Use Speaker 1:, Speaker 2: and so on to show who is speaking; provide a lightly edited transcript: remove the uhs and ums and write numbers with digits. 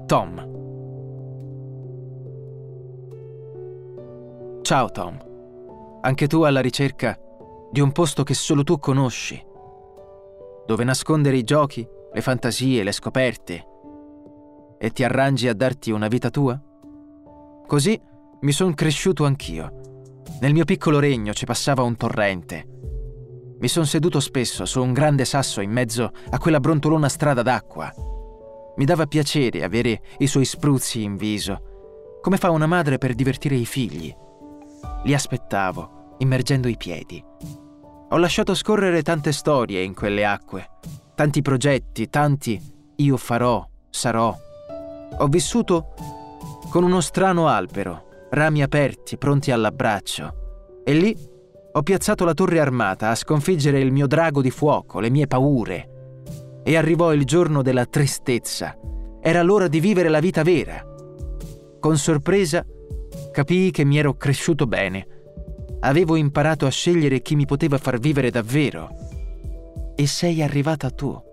Speaker 1: Tom. Ciao Tom. Anche tu alla ricerca di un posto che solo tu conosci, dove nascondere i giochi, le fantasie, le scoperte, e ti arrangi a darti una vita tua? Così mi son cresciuto anch'io. Nel mio piccolo regno ci passava un torrente. Mi son seduto spesso su un grande sasso in mezzo a quella brontolona strada d'acqua. Mi dava piacere avere i suoi spruzzi in viso, come fa una madre per divertire i figli. Li aspettavo, immergendo i piedi. Ho lasciato scorrere tante storie in quelle acque, tanti progetti, tanti io farò, sarò. Ho vissuto con uno strano albero, rami aperti, pronti all'abbraccio. E lì ho piazzato la torre armata a sconfiggere il mio drago di fuoco, le mie paure. E arrivò il giorno della tristezza. Era l'ora di vivere la vita vera. Con sorpresa capii che mi ero cresciuto bene. Avevo imparato a scegliere chi mi poteva far vivere davvero. E sei arrivata tu.